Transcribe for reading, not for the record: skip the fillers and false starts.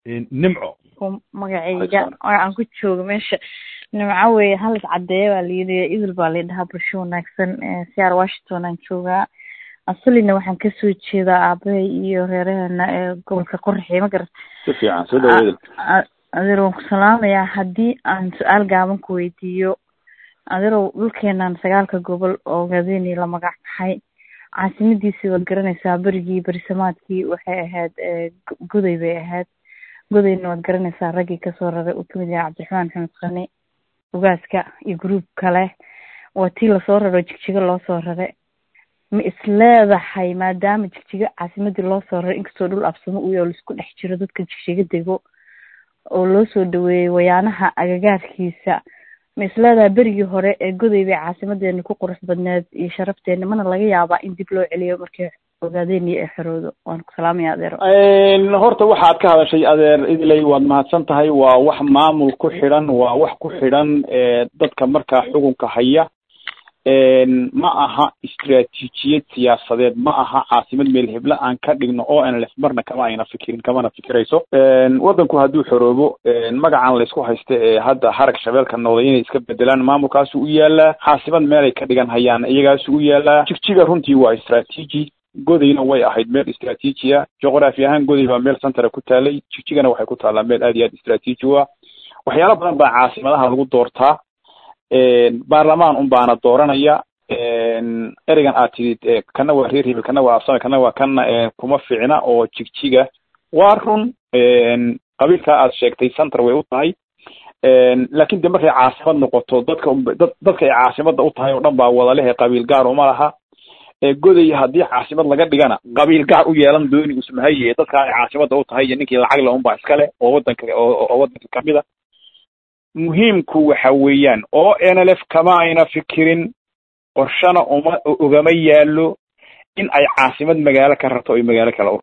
nimco magacayga aan ku joogo meesha nimco weeye halis cadeeya baa layidhi idil baa laydhahaa bulsho wanaagsan siyaar Washington aan joogaa asalina waxaan kasoo jeedaa aabahay iyo reeraheena ee gobolka Qorraxay ma garat si fiican soo dhaweeyay adeero ku salaamaya haddii aan su'aal gaaban ku weydiiyo adeero dhulkeenan 9 gobol oo gaadini la magac baxay caasimadiisii waad garanaysaa berigii barisamaadkii waxay ahayd goday bay ahayd godayna waad garanaysaa raggii kasoo raray uu kamid yahay Cabdiraxmaan Xamed Qani ugaaska iyo group kale oo tii la soo raro jigjiga loo soo raray ma isleedahay maadaama jigjiga caasimadii loo soo raray inkastoo dhul absamo uu yahay isku dhex jiro dadka jigjiga dego oo loo soo dhaweeyay wayaanaha agagaarkiisa ma isleedahay berigii hore ee goday bay caasimadeena ku qurux badneed iyo sharafteena mana laga yaabaa in dib loo celiyo markii ogaadeen iyo xiroodo waan ku salaamaya adeero horta waxaad ka hadashay adeer idilay waad mahadsan tahay waa wax maamul ku xidhan waa wax ku xidhan dadka markaa xukunka haya ma aha istiraatiijiyad siyaasadeed ma aha caasimad meel hebla aan ka dhigno oo aan lafmarna kamana fikirayso wadanku hadduu xoroobo magacan la isku haysta ee hadda harag shabeelka noqday inay iska bedelaan maamulkaasi u yaalaa caasimad meelay ka dhigan hayaan iyagaasi u yaalaa jigjiga runtii waa istiraatiiji godayna way ahayd meel istiraatiijiya juqraafi ahaan goday baa meel centara ku taalay jigjigana waxay ku taallaa meel aad iyo aad istiraatiiji u ah waxyaalo badan baa caasimadaha lagu doortaa baarlamaan baana dooranaya ereygan aad tidid kana waa reer hebel kana waa afsame kana waa kana kuma fiicna oo jigjiga waa run qabiilka aad sheegtay center way u tahay laakiin de markay caasimad noqoto dadka ay caasimada u tahay oo dhan baa wada leh qabiil gaar uma laha goday haddii caasimad laga dhigana qabiil gaar u yeelan dooni usmahaye dadka ay caasimada u tahay iyo ninkii lacag la unbaa iskale oo wadanka kamida muhiimku waxa weeyaan oo NLF kama ayna fikirin qorshana ogama yaalo in ay caasimad magaalo ka rabto oo magaalo kale u